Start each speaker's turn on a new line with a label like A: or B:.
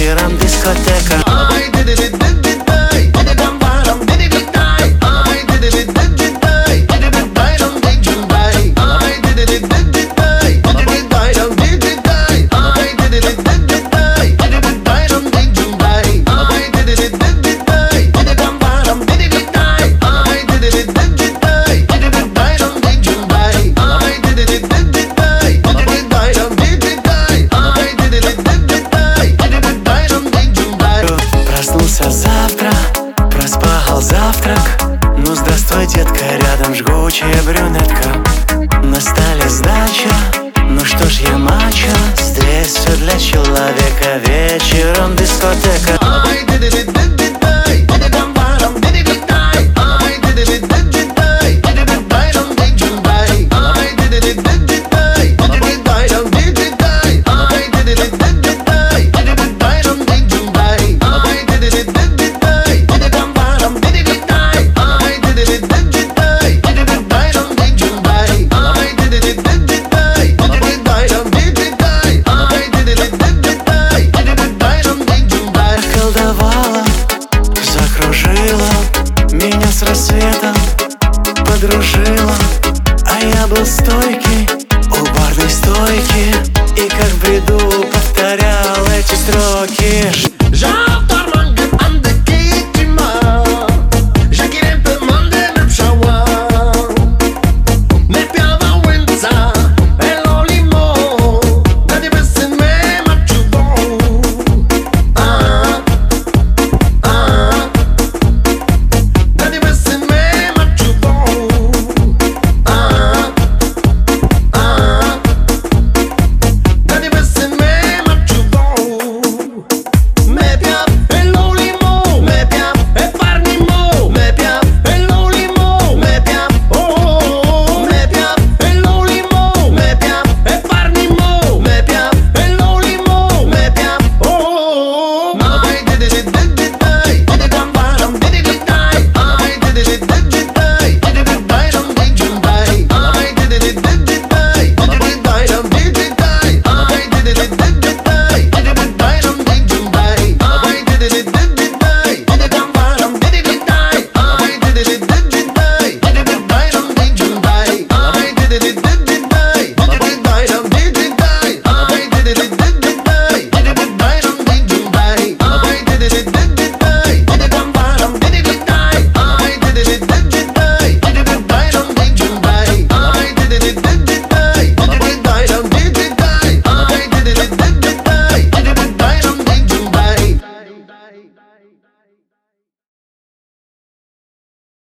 A: вечером дискотека. Завтра проспал завтрак. Ну здравствуй, детка, рядом жгучая брюнетка. На столе сдача, ну что ж я мачо. Здесь все для человека, вечером дискотека. Меня с рассветом подружила, а я был стойкий у барной стойки, и как в бреду повторял эти строки.